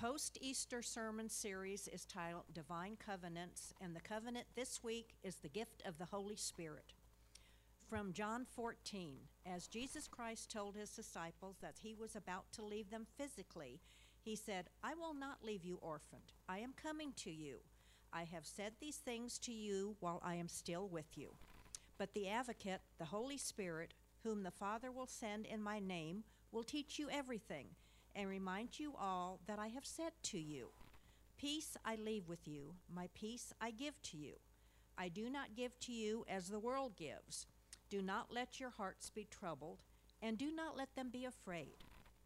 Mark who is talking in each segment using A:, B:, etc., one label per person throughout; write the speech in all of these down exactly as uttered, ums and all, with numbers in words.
A: post-Easter sermon series is titled Divine Covenants, and the covenant this week is the gift of the Holy Spirit. From John fourteen, as Jesus Christ told his disciples that he was about to leave them physically, he said, "I will not leave you orphaned. I am coming to you. I have said these things to you while I am still with you. But the Advocate, the Holy Spirit, whom the Father will send in my name, will teach you everything and remind you all that I have said to you. Peace I leave with you, my peace I give to you. I do not give to you as the world gives. Do not let your hearts be troubled, and do not let them be afraid."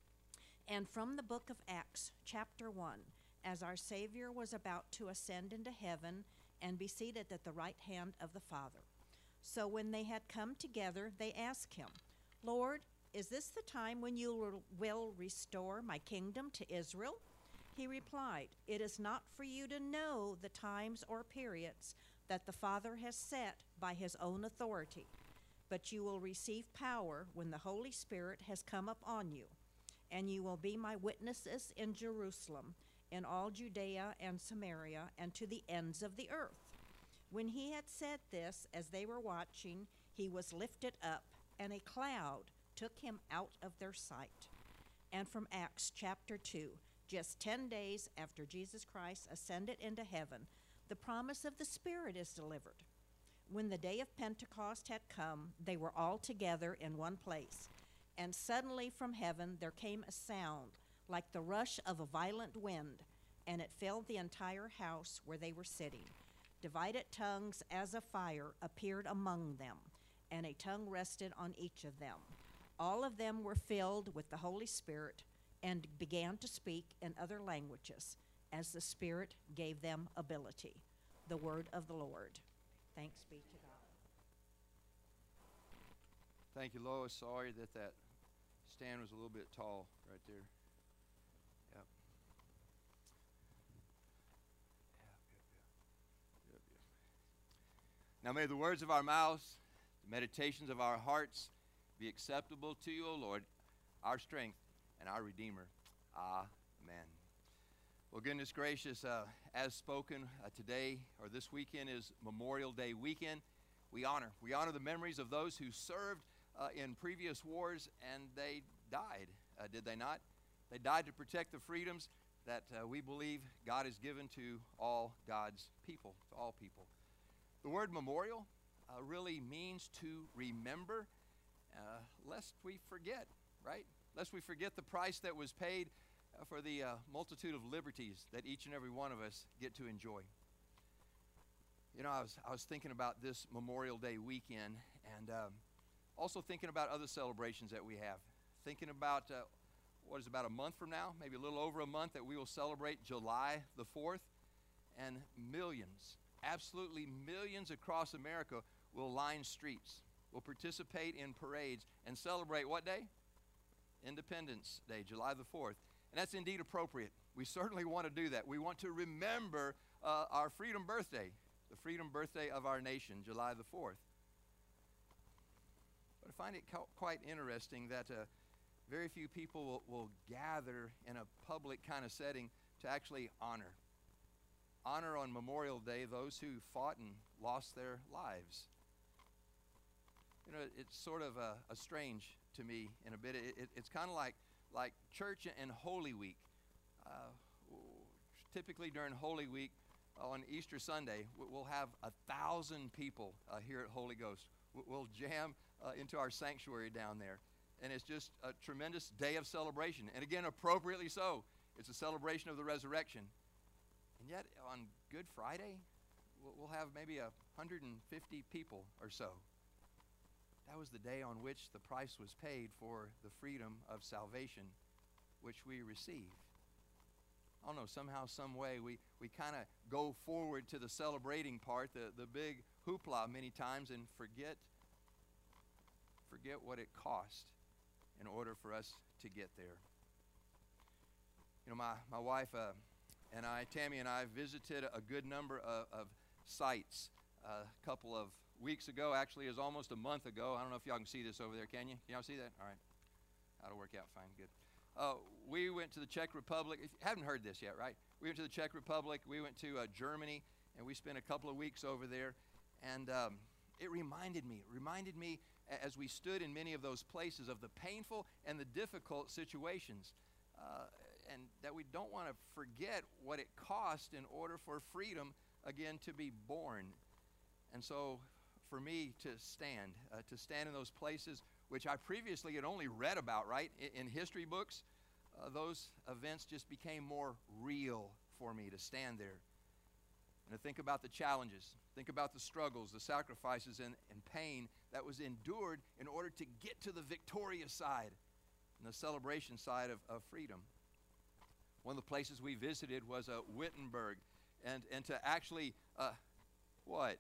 A: And from the book of Acts, chapter one, as our Savior was about to ascend into heaven and be seated at the right hand of the Father. So when they had come together, they asked him, "Lord, is this the time when you will restore my kingdom to Israel?" He replied, "It is not for you to know the times or periods that the Father has set by his own authority, but you will receive power when the Holy Spirit has come upon you, and you will be my witnesses in Jerusalem, in all Judea and Samaria, and to the ends of the earth." When he had said this, as they were watching, he was lifted up, and a cloud took him out of their sight. And from Acts chapter two, just ten days after Jesus Christ ascended into heaven, the promise of the Spirit is delivered. When the day of Pentecost had come, they were all together in one place. And suddenly from heaven there came a sound like the rush of a violent wind, and it filled the entire house where they were sitting. Divided tongues as of fire appeared among them, and a tongue rested on each of them. All of them were filled with the Holy Spirit and began to speak in other languages as the Spirit gave them ability. The word of the Lord. Thanks be to God.
B: Thank you, Lois. Sorry that that stand was a little bit tall right there. Yep. Yep, yep, yep. Yep, yep. Now may the words of our mouths, the meditations of our hearts be acceptable to you, O Lord, our strength and our Redeemer. Amen. Well, goodness gracious, uh, as spoken uh, today or this weekend is Memorial Day weekend. We honor. We honor the memories of those who served uh, in previous wars, and they died, uh, did they not? They died to protect the freedoms that uh, we believe God has given to all God's people, to all people. The word memorial uh, really means to remember, uh, lest we forget, right? Lest we forget the price that was paid uh, for the uh, multitude of liberties that each and every one of us get to enjoy. You know, I was I was thinking about this Memorial Day weekend, and um, also thinking about other celebrations that we have. Thinking about uh, what is about a month from now, maybe a little over a month, that we will celebrate July the fourth, and millions, absolutely millions across America will line streets, will participate in parades, and celebrate what day? Independence Day, July the fourth. And that's indeed appropriate. We certainly want to do that. We want to remember uh, our freedom birthday, the freedom birthday of our nation, July the fourth. But I find it co- quite interesting that uh, very few people will, will gather in a public kind of setting to actually honor. Honor on Memorial Day those who fought and lost their lives. You know, it's sort of a, a strange to me in a bit. It, it, it's kind of like like church and Holy Week. Uh, typically during Holy Week, uh, on Easter Sunday, we'll have a thousand people uh, here at Holy Ghost. We'll jam uh, into our sanctuary down there. And it's just a tremendous day of celebration. And again, appropriately so. It's a celebration of the resurrection. And yet, on Good Friday, we'll have maybe one hundred fifty people or so. That was the day on which the price was paid for the freedom of salvation which we receive. I don't know, somehow, some way, we, we kind of go forward to the celebrating part, the, the big hoopla many times, and forget, forget what it cost in order for us to get there. You know, my, my wife uh, and I, Tammy and I, visited a good number of, of sites uh, a couple of weeks ago. Actually, it was almost a month ago. I don't know if y'all can see this over there. Can you? Can y'all see that? All right. That'll work out fine. Good. Uh, we went to the Czech Republic. If you haven't heard this yet, right? We went to the Czech Republic. We went to uh, Germany, and we spent a couple of weeks over there. And um, it reminded me, it reminded me a- as we stood in many of those places of the painful and the difficult situations. Uh, and that we don't want to forget what it cost in order for freedom, again, to be born. And so for me to stand, uh, to stand in those places which I previously had only read about, right, in, in history books, uh, those events just became more real for me to stand there and to think about the challenges, think about the struggles, the sacrifices, and, and pain that was endured in order to get to the victorious side and the celebration side of, of freedom. One of the places we visited was uh, Wittenberg, and, and to actually, uh, what?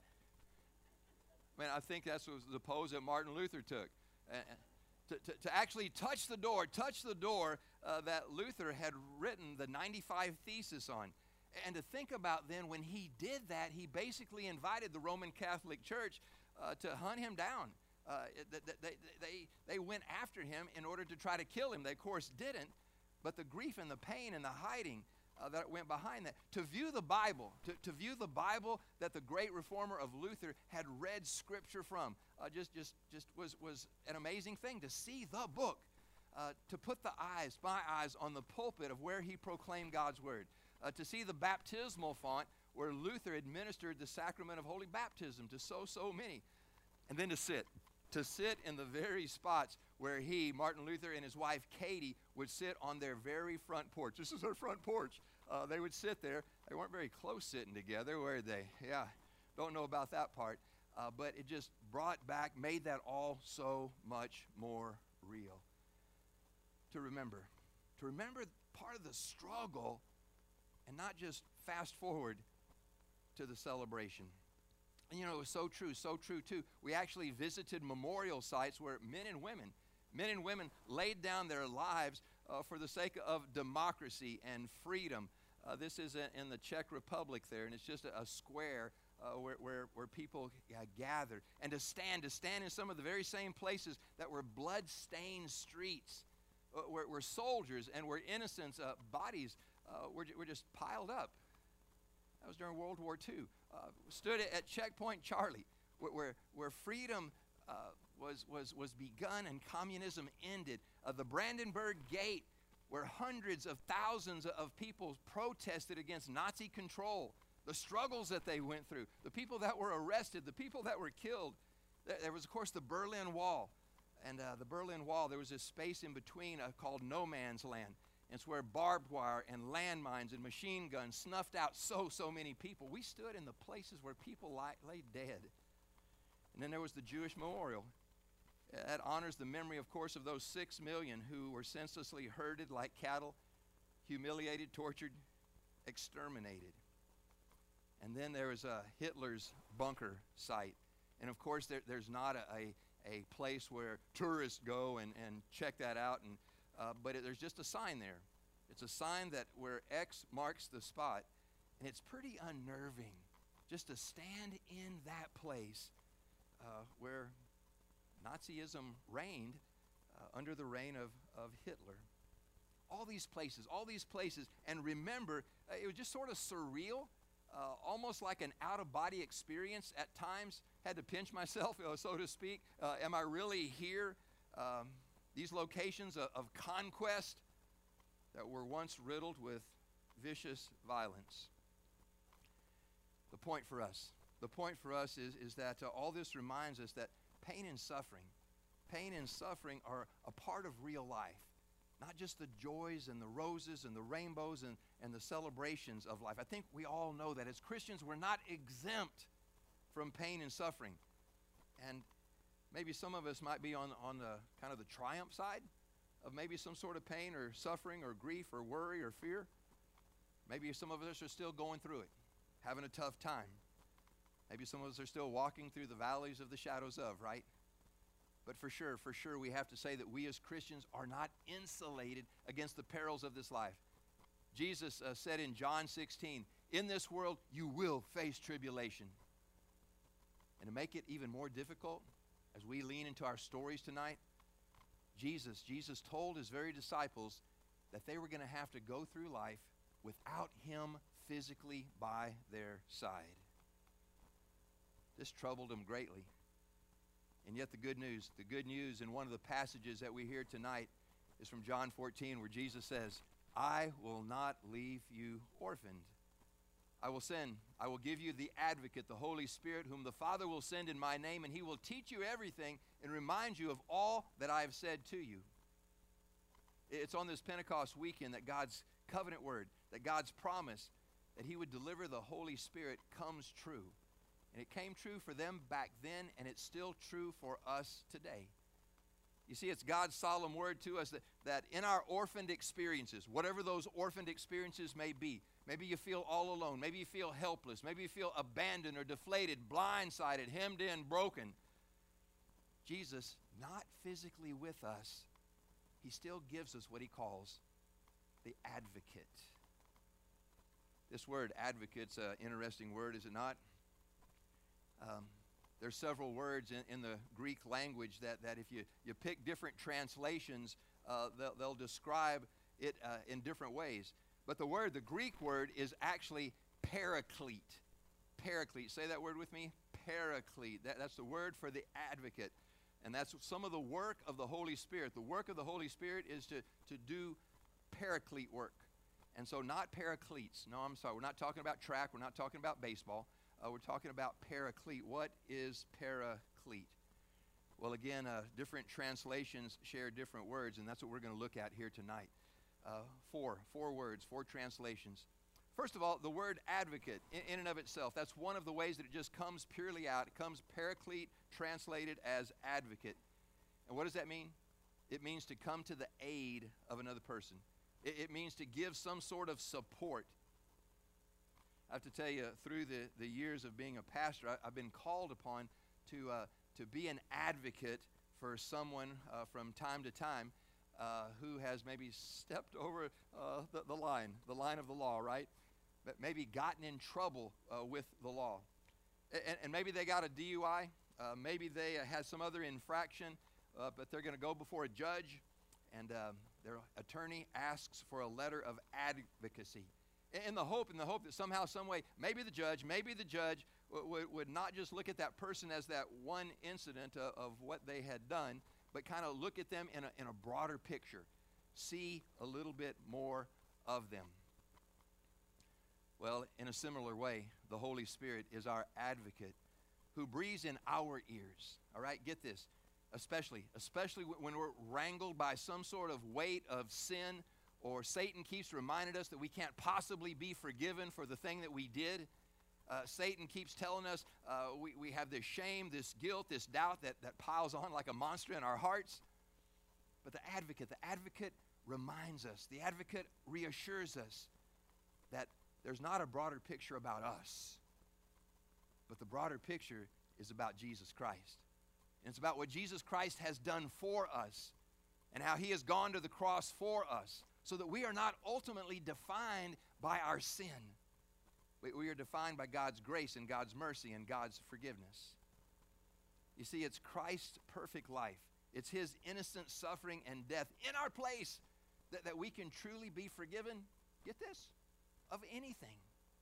B: Man, I think that was the pose that Martin Luther took. Uh, to, to, to actually touch the door, touch the door uh, that Luther had written the ninety-five Thesis on. And to think about then when he did that, he basically invited the Roman Catholic Church uh, to hunt him down. Uh, they, they, they, they went after him in order to try to kill him. They, of course, didn't. But the grief and the pain and the hiding uh, that went behind that. To view the Bible, to, to view the Bible that the great reformer of Luther had read Scripture from, uh, just, just, just was, was an amazing thing. To see the book, uh, to put the eyes, my eyes, on the pulpit of where he proclaimed God's Word. Uh, to see the baptismal font where Luther administered the sacrament of holy baptism to so, so many. And then to sit. To sit in the very spots where he, Martin Luther, and his wife Katie would sit on their very front porch. This is their front porch. Uh, they would sit there. They weren't very close sitting together, were they? Yeah, don't know about that part. Uh, but it just brought back, made that all so much more real. To remember. To remember part of the struggle and not just fast forward to the celebration. And you know, it was so true, so true too. We actually visited memorial sites where men and women, men and women laid down their lives uh, for the sake of democracy and freedom. Uh, this is a, in the Czech Republic there, and it's just a, a square uh, where, where, where people uh, gathered. And to stand, to stand in some of the very same places that were blood-stained streets, uh, where, where soldiers and where innocents' uh, bodies uh, were, were just piled up. That was during World War Two. Uh, stood at Checkpoint Charlie, where, where, where freedom uh, was, was, was begun and communism ended. Uh, the Brandenburg Gate, where hundreds of thousands of people protested against Nazi control, the struggles that they went through, the people that were arrested, the people that were killed. There, there was, of course, the Berlin Wall. And uh, the Berlin Wall, there was this space in between uh, called no man's land. It's where barbed wire and landmines and machine guns snuffed out so, so many people. We stood in the places where people lie, lay dead. And then there was the Jewish Memorial. That honors the memory, of course, of those six million who were senselessly herded like cattle, humiliated, tortured, exterminated. And then there was uh, Hitler's bunker site. And, of course, there, there's not a, a, a place where tourists go and, and check that out, and Uh, but it, there's just a sign there. It's a sign that where X marks the spot, and it's pretty unnerving just to stand in that place uh, where Nazism reigned uh, under the reign of, of Hitler. All these places, all these places, and remember, uh, it was just sort of surreal, uh, almost like an out-of-body experience at times. Had to pinch myself, uh, so to speak. Uh, am I really here? Um, These locations of, of conquest that were once riddled with vicious violence. The point for us, the point for us is, is that uh, all this reminds us that pain and suffering, pain and suffering are a part of real life. Not just the joys and the roses and the rainbows and, and the celebrations of life. I think we all know that as Christians, we're not exempt from pain and suffering. And maybe some of us might be on, on the kind of the triumph side of maybe some sort of pain or suffering or grief or worry or fear. Maybe some of us are still going through it, having a tough time. Maybe some of us are still walking through the valleys of the shadows of, right? But for sure, for sure, we have to say that we as Christians are not insulated against the perils of this life. Jesus uh, said in John sixteen, "In this world you will face tribulation." And to make it even more difficult, as we lean into our stories tonight, Jesus, Jesus told his very disciples that they were going to have to go through life without him physically by their side. This troubled them greatly. And yet the good news, the good news in one of the passages that we hear tonight is from John fourteen, where Jesus says, I will not leave you orphaned. I will send, I will give you the advocate, the Holy Spirit, whom the Father will send in my name, and he will teach you everything and remind you of all that I have said to you. It's on this Pentecost weekend that God's covenant word, that God's promise that he would deliver the Holy Spirit comes true. And it came true for them back then, and it's still true for us today. You see, it's God's solemn word to us that, that in our orphaned experiences, whatever those orphaned experiences may be, maybe you feel all alone, maybe you feel helpless, maybe you feel abandoned or deflated, blindsided, hemmed in, broken. Jesus, not physically with us, he still gives us what he calls the advocate. This word, advocate's an interesting word, is it not? Um, there's several words in, in the Greek language that, that if you, you pick different translations, uh, they'll, they'll describe it uh, in different ways. But the word, the Greek word, is actually paraclete. Paraclete. Say that word with me. Paraclete. That, that's the word for the advocate. And that's some of the work of the Holy Spirit. The work of the Holy Spirit is to, to do paraclete work. And so not paracletes. No, I'm sorry. We're not talking about track. We're not talking about baseball. Uh, we're talking about paraclete. What is paraclete? Well, again, uh, different translations share different words, and that's what we're going to look at here tonight. Uh, four, four words, four translations. First of all, the word advocate in, in and of itself, that's one of the ways that it just comes purely out. It comes paraclete, translated as advocate. And what does that mean? It means to come to the aid of another person. It, it means to give some sort of support. I have to tell you, through the, the years of being a pastor, I, I've been called upon to, uh, to be an advocate for someone uh, from time to time uh, who has maybe stepped over uh, the, the line, the line of the law, right? But maybe gotten in trouble uh, with the law. And, and maybe they got a D U I. Uh, maybe they uh, had some other infraction, uh, but they're going to go before a judge, and uh, their attorney asks for a letter of advocacy. In the hope, in the hope that somehow, some way, maybe the judge, maybe the judge w- w- would not just look at that person as that one incident uh, of what they had done, but kind of look at them in a, in a broader picture, see a little bit more of them. Well, in a similar way, the Holy Spirit is our advocate who breathes in our ears. All right, get this, especially, especially when we're wrangled by some sort of weight of sin, or Satan keeps reminding us that we can't possibly be forgiven for the thing that we did. Uh, Satan keeps telling us uh, we, we have this shame, this guilt, this doubt that, that piles on like a monster in our hearts. But the advocate, the advocate reminds us, the advocate reassures us that there's not a broader picture about us, but the broader picture is about Jesus Christ. And it's about what Jesus Christ has done for us and how he has gone to the cross for us, so that we are not ultimately defined by our sin. We, we are defined by God's grace and God's mercy and God's forgiveness. You see, it's Christ's perfect life. It's his innocent suffering and death in our place that, that we can truly be forgiven, get this, of anything.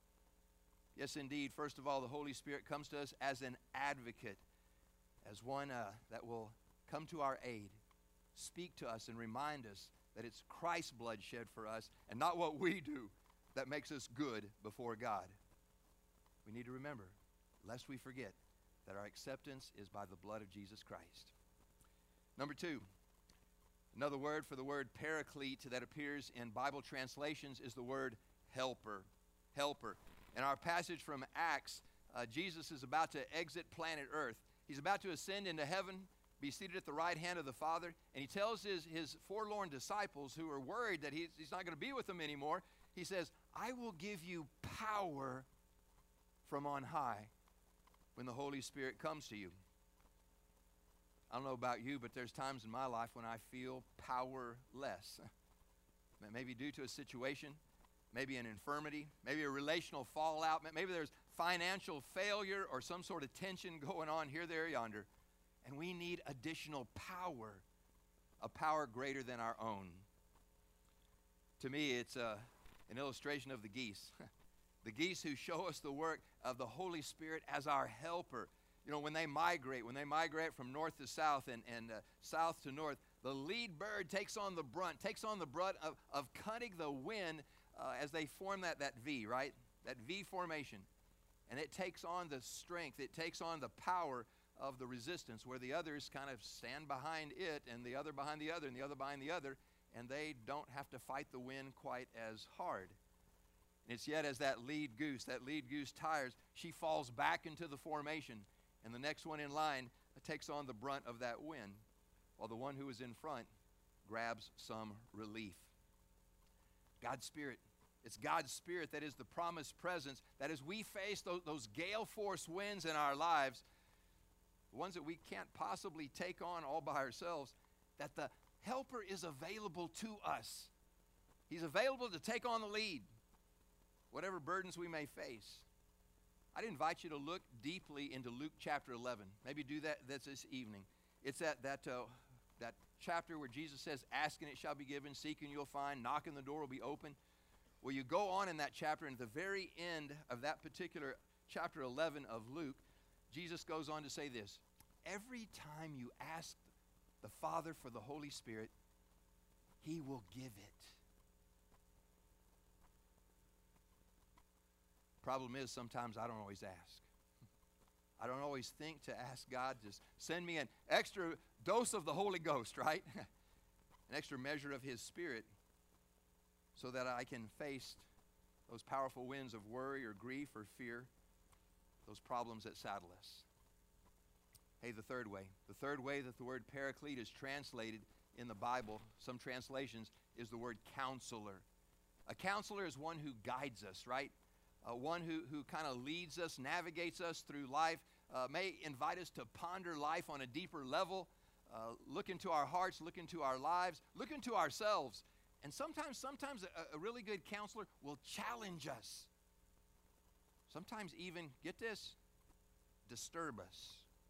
B: Yes, indeed. First of all, the Holy Spirit comes to us as an advocate, as one uh, that will come to our aid, speak to us and remind us that it's Christ's blood shed for us and not what we do that makes us good before God. We need to remember, lest we forget, that our acceptance is by the blood of Jesus Christ. Number two, another word for the word paraclete that appears in Bible translations is the word helper. Helper. In our passage from Acts, uh, Jesus is about to exit planet Earth. He's about to ascend into heaven, be seated at the right hand of the Father, and he tells his, his forlorn disciples who are worried that he's, he's not going to be with them anymore, he says, I will give you power from on high when the Holy Spirit comes to you. I don't know about you, but there's times in my life when I feel powerless. Maybe due to a situation, maybe an infirmity, maybe a relational fallout, maybe there's financial failure or some sort of tension going on here, there, yonder. And we need additional power, a power greater than our own. To me, it's uh, an illustration of the geese. The geese who show us the work of the Holy Spirit as our helper. You know, when they migrate, when they migrate from north to south and, and uh, south to north, the lead bird takes on the brunt, takes on the brunt of, of cutting the wind uh, as they form that, that V, right? That V formation. And it takes on the strength, it takes on the power of the resistance, where the others kind of stand behind it and the other behind the other and the other behind the other, and they don't have to fight the wind quite as hard. And it's yet as that lead goose, that lead goose tires, she falls back into the formation, and the next one in line takes on the brunt of that wind, while the one who is in front grabs some relief. God's Spirit. It's God's Spirit that is the promised presence, that as we face those, those gale force winds in our lives, the ones that we can't possibly take on all by ourselves, that the helper is available to us. He's available to take on the lead, whatever burdens we may face. I'd invite you to look deeply into Luke chapter eleven. Maybe do that that's this evening. It's that, that, uh, that chapter where Jesus says, ask and it shall be given, seek and you'll find, knock and the door will be open. Well, you go on in that chapter, and at the very end of that particular chapter eleven of Luke, Jesus goes on to say this: every time you ask the Father for the Holy Spirit, He will give it. Problem is, sometimes I don't always ask. I don't always think to ask God to send me an extra dose of the Holy Ghost, right? An extra measure of His Spirit, so that I can face those powerful winds of worry or grief or fear, those problems that saddle us. Hey, the third way. The third way that the word paraclete is translated in the Bible, some translations, is the word counselor. A counselor is one who guides us, right? Uh, one who, who kind of leads us, navigates us through life, uh, may invite us to ponder life on a deeper level, uh, look into our hearts, look into our lives, look into ourselves. And sometimes, sometimes a, a really good counselor will challenge us. Sometimes even, get this, disturb us.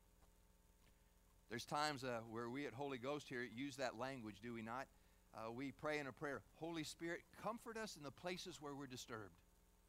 B: There's times uh, where we at Holy Ghost here use that language, do we not? Uh, we pray in a prayer, Holy Spirit, comfort us in the places where we're disturbed.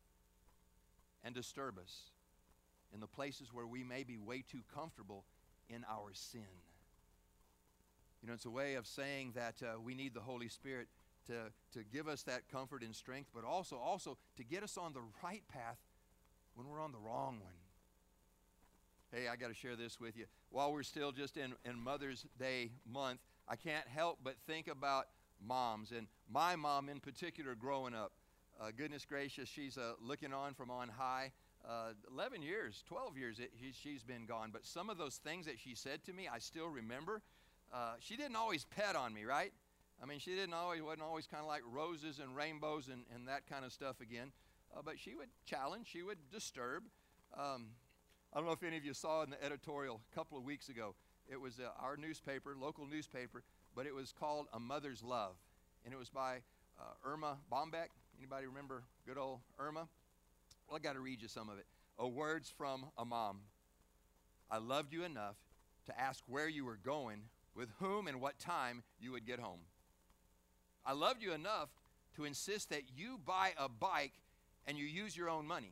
B: And disturb us in the places where we may be way too comfortable in our sin. You know, it's a way of saying that uh, we need the Holy Spirit to, to give us that comfort and strength, but also, also to get us on the right path when we're on the wrong one. Hey, I got to share this with you. While we're still just in, in Mother's Day month, I can't help but think about moms, and my mom in particular growing up. Uh, goodness gracious, she's uh, looking on from on high. Uh, eleven years, twelve years it, he, she's been gone. But some of those things that she said to me, I still remember. Uh, she didn't always pet on me, right? I mean, she didn't always, wasn't always kind of like roses and rainbows and, and that kind of stuff again. Uh, but she would challenge, she would disturb. Um, I don't know if any of you saw in the editorial a couple of weeks ago. It was uh, our newspaper, local newspaper, but it was called A Mother's Love. And it was by uh, Irma Bombeck. Anybody remember good old Irma? Well, I got to read you some of it. Oh, words from a mom. I loved you enough to ask where you were going, with whom and what time you would get home. I loved you enough to insist that you buy a bike and you use your own money.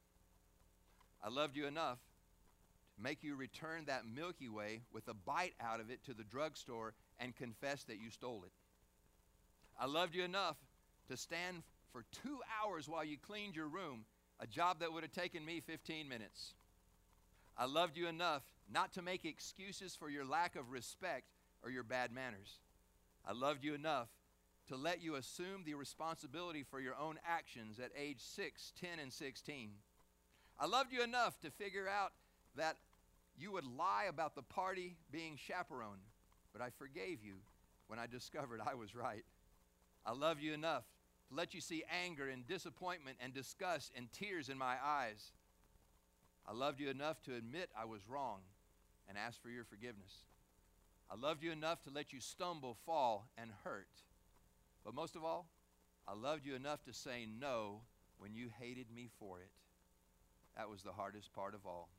B: I loved you enough to make you return that Milky Way with a bite out of it to the drugstore and confess that you stole it. I loved you enough to stand for two hours while you cleaned your room, a job that would have taken me fifteen minutes. I loved you enough not to make excuses for your lack of respect or your bad manners. I loved you enough to let you assume the responsibility for your own actions at age six, ten, and sixteen. I loved you enough to figure out that you would lie about the party being chaperoned, but I forgave you when I discovered I was right. I loved you enough to let you see anger and disappointment and disgust and tears in my eyes. I loved you enough to admit I was wrong and ask for your forgiveness. I loved you enough to let you stumble, fall, and hurt. But most of all, I loved you enough to say no when you hated me for it. That was the hardest part of all.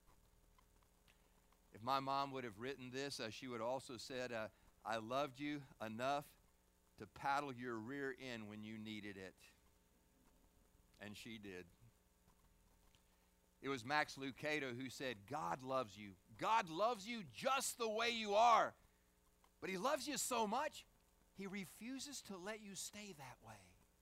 B: If my mom would have written this, uh, she would also said, uh, I loved you enough to paddle your rear end when you needed it. And she did. It was Max Lucado who said, God loves you. God loves you just the way you are. But he loves you so much, he refuses to let you stay that way.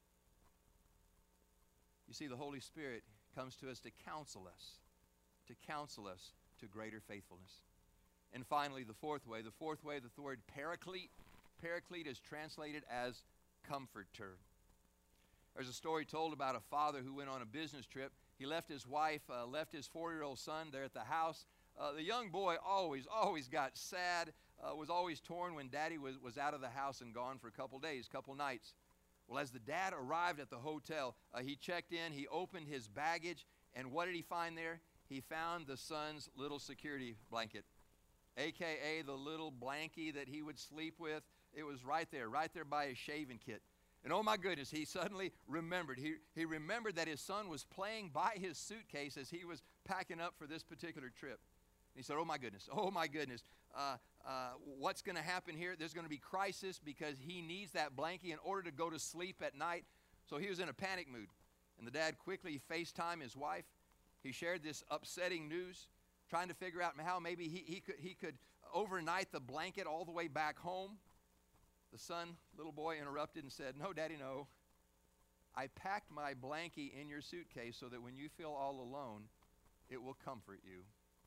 B: You see, the Holy Spirit comes to us to counsel us, to counsel us to greater faithfulness. And finally, the fourth way, the fourth way, the word paraclete. Paraclete is translated as comforter. There's a story told about a father who went on a business trip. He left his wife, uh, left his four-year-old son there at the house. Uh, the young boy always, always got sad, uh, was always torn when daddy was, was out of the house and gone for a couple days, couple nights. Well, as the dad arrived at the hotel, uh, he checked in, he opened his baggage, and what did he find there? He found the son's little security blanket, a k a the little blankie that he would sleep with. It was right there, right there by his shaving kit. And oh my goodness, he suddenly remembered. He, he remembered that his son was playing by his suitcase as he was packing up for this particular trip. He said, oh my goodness, oh my goodness, uh, uh, what's going to happen here? There's going to be crisis because he needs that blankie in order to go to sleep at night. So he was in a panic mood. And the dad quickly FaceTimed his wife. He shared this upsetting news, trying to figure out how maybe he, he, could, he could overnight the blanket all the way back home. The son, little boy, interrupted and said, no, Daddy, no. I packed my blankie in your suitcase so that when you feel all alone, it will comfort you.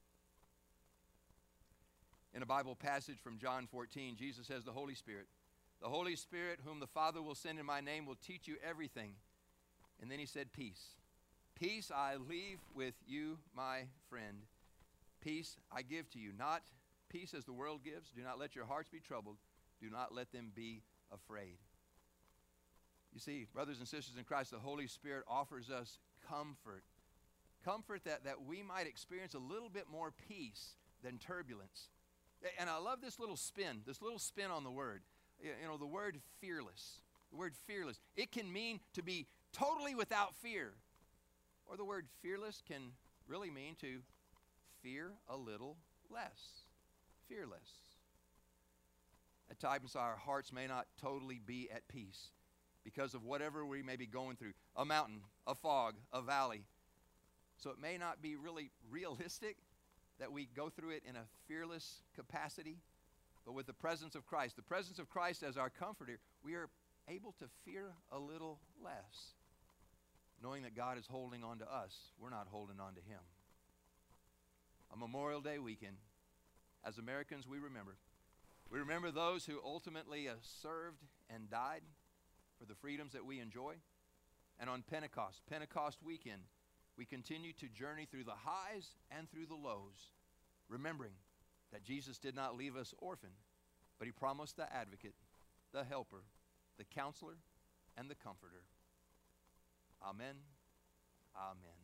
B: In a Bible passage from John fourteen, Jesus says, the Holy Spirit, the Holy Spirit whom the Father will send in my name will teach you everything. And then he said, peace. Peace I leave with you, my friend. Peace I give to you. Not peace as the world gives. Do not let your hearts be troubled. Do not let them be afraid. You see, brothers and sisters in Christ, the Holy Spirit offers us comfort. Comfort that, that we might experience a little bit more peace than turbulence. And I love this little spin, this little spin on the word. You know, the word fearless. The word fearless. It can mean to be totally without fear. Or the word fearless can really mean to fear a little less. Fearless. At times our hearts may not totally be at peace because of whatever we may be going through. A mountain, a fog, a valley. So it may not be really realistic that we go through it in a fearless capacity. But with the presence of Christ, the presence of Christ as our comforter, we are able to fear a little less, knowing that God is holding on to us. We're not holding on to him. On Memorial Day weekend, as Americans, we remember. We remember those who ultimately uh, served and died for the freedoms that we enjoy. And on Pentecost, Pentecost weekend, we continue to journey through the highs and through the lows, remembering that Jesus did not leave us orphaned, but he promised the advocate, the helper, the counselor, and the comforter. Amen. Amen.